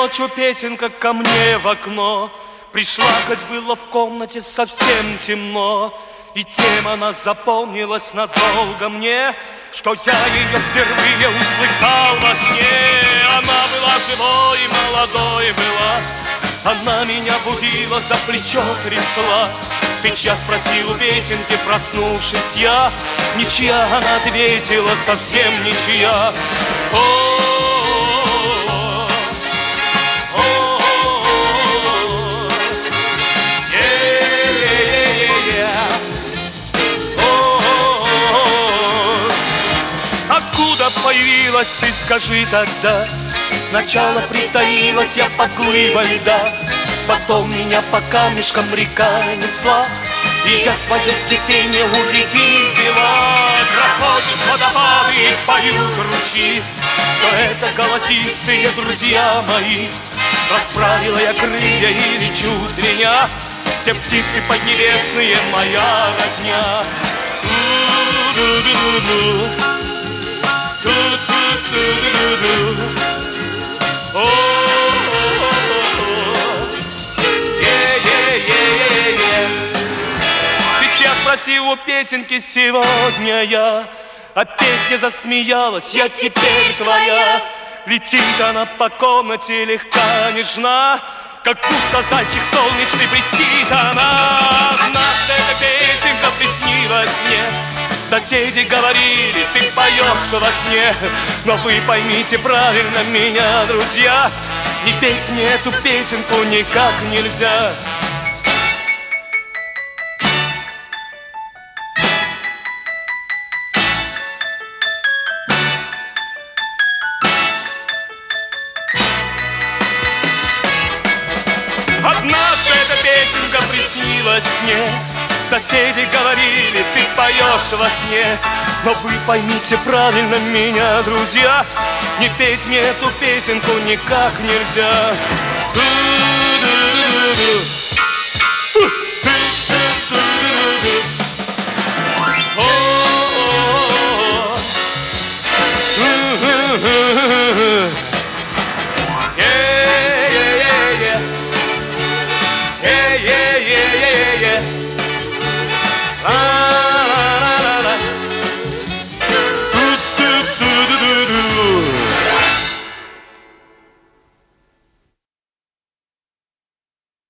ночью песенка ко мне в окно пришла, хоть было в комнате совсем темно, и тем она запомнилась надолго мне, что я ее впервые услыхал во сне. Она была живой и молодой была, она меня будила, за плечо трясла. Ты чья, спросил у песенки, проснувшись я. Ничья, она ответила, совсем ничья. Откуда появилась, ты скажи тогда? Сначала притаилась я под глыбой льда, потом меня по камешкам река несла, и я свое цветение у реки взяла. Грохочут водопады и поют ручьи, все это голосистые друзья мои. Расправила я крылья и лечу звеня, все птицы поднебесные моя родня. Ты чья, спросил у песенки сегодня я, а песня засмеялась, я теперь твоя. Летит она по комнате легка, нежна, как будто зайчик солнечный блестит она. Нас эта песенка приснилась мне, соседи говорили, ты поешь во сне. Но вы поймите правильно меня, друзья, не петь мне эту песенку никак нельзя. Однажды эта песенка приснилась мне, соседи говорили, ты поешь во сне. Но вы поймите правильно меня, друзья, не петь мне эту песенку никак нельзя.